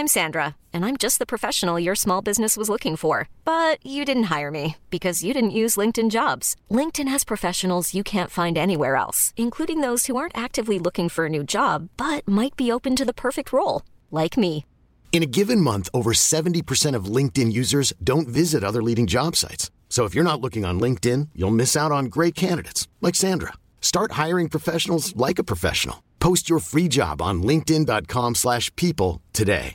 I'm Sandra, and I'm just the professional your small business was looking for. But you didn't hire me because you didn't use LinkedIn Jobs. LinkedIn has professionals you can't find anywhere else, including those who aren't actively looking for a new job, but might be open to the perfect role, like me. In a given month, over 70% of LinkedIn users don't visit other leading job sites. So if you're not looking on LinkedIn, you'll miss out on great candidates like Sandra. Start hiring professionals like a professional. Post your free job on linkedin.com/people today.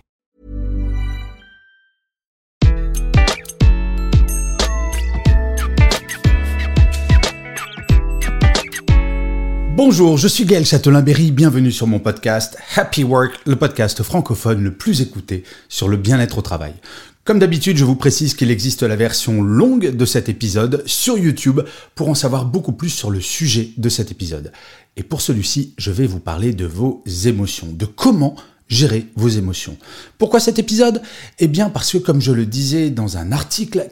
Bonjour, je suis Gaël Châtelain-Berry, bienvenue sur mon podcast Happy Work, le podcast francophone le plus écouté sur le bien-être au travail. Comme d'habitude, je vous précise qu'il existe la version longue de cet épisode sur YouTube pour en savoir beaucoup plus sur le sujet de cet épisode. Et pour celui-ci, je vais vous parler de vos émotions, de comment gérer vos émotions. Pourquoi cet épisode ? Eh bien parce que, comme je le disais dans un article,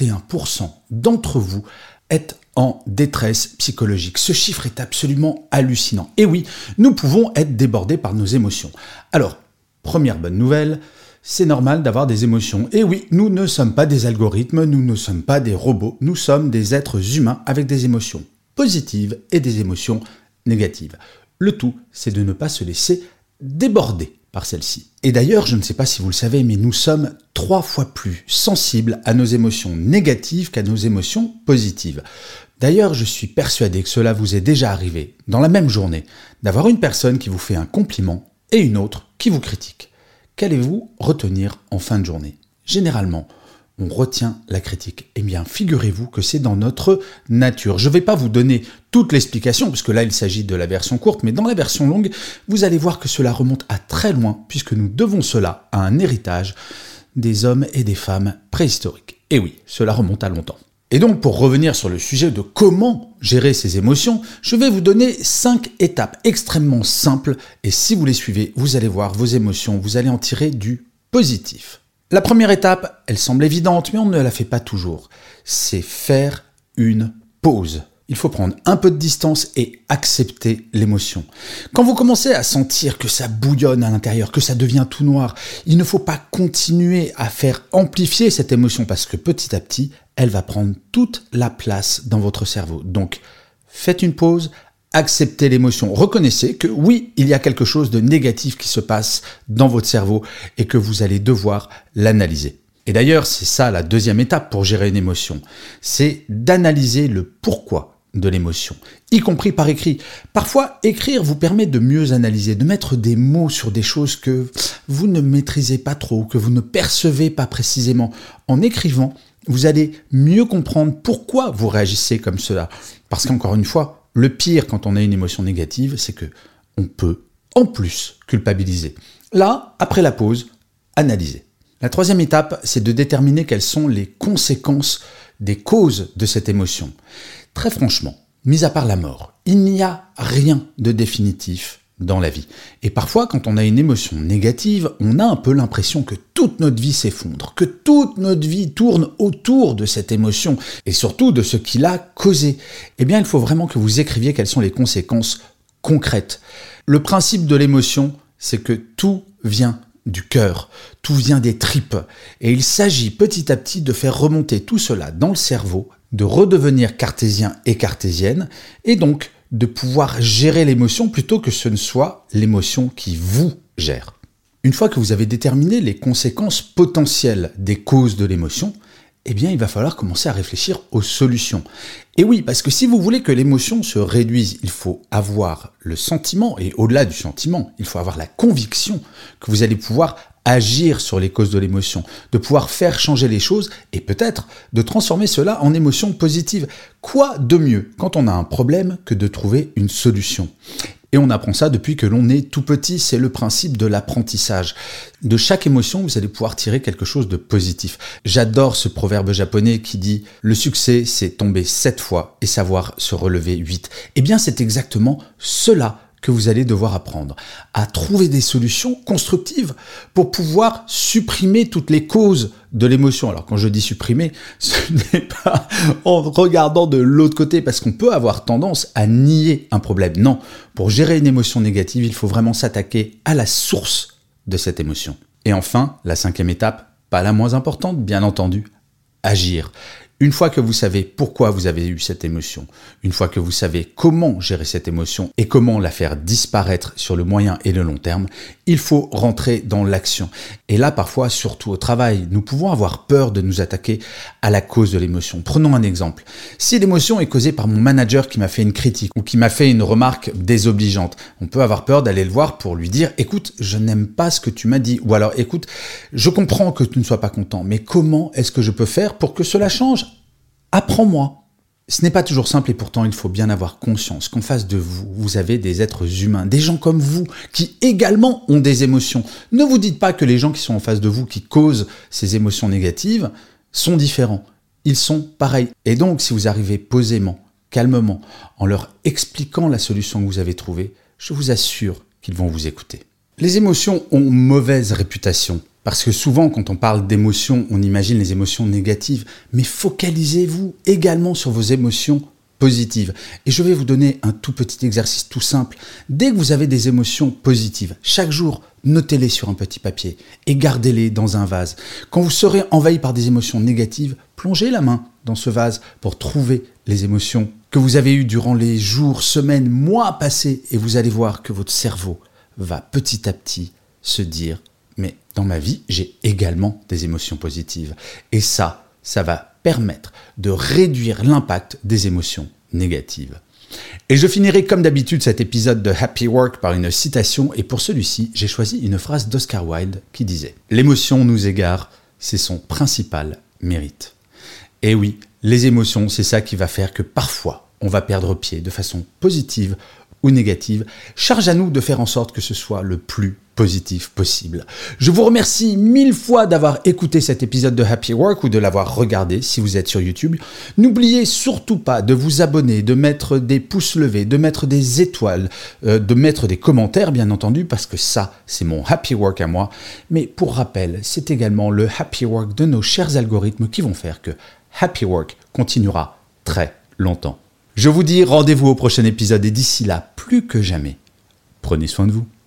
41% d'entre vous êtes en détresse psychologique. Ce chiffre est absolument hallucinant. Et oui, nous pouvons être débordés par nos émotions. Alors, première bonne nouvelle, c'est normal d'avoir des émotions. Et oui, nous ne sommes pas des algorithmes, nous ne sommes pas des robots, nous sommes des êtres humains avec des émotions positives et des émotions négatives. Le tout, c'est de ne pas se laisser déborder par celle-ci. Et d'ailleurs, je ne sais pas si vous le savez, mais nous sommes 3 fois plus sensibles à nos émotions négatives qu'à nos émotions positives. D'ailleurs, je suis persuadé que cela vous est déjà arrivé, dans la même journée, d'avoir une personne qui vous fait un compliment et une autre qui vous critique. Qu'allez-vous retenir en fin de journée ? Généralement, on retient la critique. Eh bien, figurez-vous que c'est dans notre nature. Je ne vais pas vous donner toute l'explication, puisque là, il s'agit de la version courte, mais dans la version longue, vous allez voir que cela remonte à très loin, puisque nous devons cela à un héritage des hommes et des femmes préhistoriques. Et oui, cela remonte à longtemps. Et donc, pour revenir sur le sujet de comment gérer ses émotions, je vais vous donner 5 étapes extrêmement simples, et si vous les suivez, vous allez voir vos émotions, vous allez en tirer du positif. La première étape, elle semble évidente, mais on ne la fait pas toujours. C'est faire une pause. Il faut prendre un peu de distance et accepter l'émotion. Quand vous commencez à sentir que ça bouillonne à l'intérieur, que ça devient tout noir, il ne faut pas continuer à faire amplifier cette émotion parce que petit à petit, elle va prendre toute la place dans votre cerveau. Donc, faites une pause, acceptez l'émotion. Reconnaissez que oui, il y a quelque chose de négatif qui se passe dans votre cerveau et que vous allez devoir l'analyser. Et d'ailleurs, c'est ça la deuxième étape pour gérer une émotion. C'est d'analyser le pourquoi de l'émotion, y compris par écrit. Parfois, écrire vous permet de mieux analyser, de mettre des mots sur des choses que vous ne maîtrisez pas trop, que vous ne percevez pas précisément. En écrivant, vous allez mieux comprendre pourquoi vous réagissez comme cela. Parce qu'encore une fois, le pire quand on a une émotion négative, c'est que on peut en plus culpabiliser. Là, après la pause, analysez. La troisième étape, c'est de déterminer quelles sont les conséquences des causes de cette émotion. Très franchement, mis à part la mort, il n'y a rien de définitif dans la vie. Et parfois, quand on a une émotion négative, on a un peu l'impression que toute notre vie s'effondre, que toute notre vie tourne autour de cette émotion, et surtout de ce qui l'a causée. Eh bien, il faut vraiment que vous écriviez quelles sont les conséquences concrètes. Le principe de l'émotion, c'est que tout vient du cœur, tout vient des tripes. Et il s'agit petit à petit de faire remonter tout cela dans le cerveau, de redevenir cartésien et cartésienne, et donc de pouvoir gérer l'émotion plutôt que ce ne soit l'émotion qui vous gère. Une fois que vous avez déterminé les conséquences potentielles des causes de l'émotion, eh bien, il va falloir commencer à réfléchir aux solutions. Et oui, parce que si vous voulez que l'émotion se réduise, il faut avoir le sentiment, et au-delà du sentiment, il faut avoir la conviction que vous allez pouvoir agir sur les causes de l'émotion, de pouvoir faire changer les choses et peut-être de transformer cela en émotion positive. Quoi de mieux quand on a un problème que de trouver une solution ? Et on apprend ça depuis que l'on est tout petit, c'est le principe de l'apprentissage. De chaque émotion, vous allez pouvoir tirer quelque chose de positif. J'adore ce proverbe japonais qui dit « Le succès, c'est tomber 7 fois et savoir se relever 8 ». Eh bien, c'est exactement cela que vous allez devoir apprendre, à trouver des solutions constructives pour pouvoir supprimer toutes les causes de l'émotion. Alors quand je dis supprimer, ce n'est pas en regardant de l'autre côté, parce qu'on peut avoir tendance à nier un problème. Non, pour gérer une émotion négative, il faut vraiment s'attaquer à la source de cette émotion. Et enfin, la 5e étape, pas la moins importante, bien entendu, agir. Une fois que vous savez pourquoi vous avez eu cette émotion, une fois que vous savez comment gérer cette émotion et comment la faire disparaître sur le moyen et le long terme, il faut rentrer dans l'action. Et là, parfois, surtout au travail, nous pouvons avoir peur de nous attaquer à la cause de l'émotion. Prenons un exemple. Si l'émotion est causée par mon manager qui m'a fait une critique ou qui m'a fait une remarque désobligeante, on peut avoir peur d'aller le voir pour lui dire « Écoute, je n'aime pas ce que tu m'as dit » ou alors « Écoute, je comprends que tu ne sois pas content, mais comment est-ce que je peux faire pour que cela change ? Apprends-moi ». Ce n'est pas toujours simple et pourtant il faut bien avoir conscience qu'en face de vous, vous avez des êtres humains, des gens comme vous qui également ont des émotions. Ne vous dites pas que les gens qui sont en face de vous, qui causent ces émotions négatives, sont différents. Ils sont pareils. Et donc si vous arrivez posément, calmement, en leur expliquant la solution que vous avez trouvée, je vous assure qu'ils vont vous écouter. Les émotions ont mauvaise réputation. Parce que souvent, quand on parle d'émotions, on imagine les émotions négatives. Mais focalisez-vous également sur vos émotions positives. Et je vais vous donner un tout petit exercice tout simple. Dès que vous avez des émotions positives, chaque jour, notez-les sur un petit papier et gardez-les dans un vase. Quand vous serez envahi par des émotions négatives, plongez la main dans ce vase pour trouver les émotions que vous avez eues durant les jours, semaines, mois passés. Et vous allez voir que votre cerveau va petit à petit se dire « Mais dans ma vie, j'ai également des émotions positives. » Et ça va permettre de réduire l'impact des émotions négatives. Et je finirai comme d'habitude cet épisode de Happy Work par une citation. Et pour celui-ci, j'ai choisi une phrase d'Oscar Wilde qui disait « L'émotion nous égare, c'est son principal mérite. » Et oui, les émotions, c'est ça qui va faire que parfois, on va perdre pied de façon positive ou négative. Charge à nous de faire en sorte que ce soit le plus positif possible. Je vous remercie 1000 fois d'avoir écouté cet épisode de Happy Work ou de l'avoir regardé si vous êtes sur YouTube. N'oubliez surtout pas de vous abonner, de mettre des pouces levés, de mettre des étoiles, de mettre des commentaires bien entendu parce que ça, c'est mon Happy Work à moi. Mais pour rappel, c'est également le Happy Work de nos chers algorithmes qui vont faire que Happy Work continuera très longtemps. Je vous dis rendez-vous au prochain épisode et d'ici là, plus que jamais, prenez soin de vous.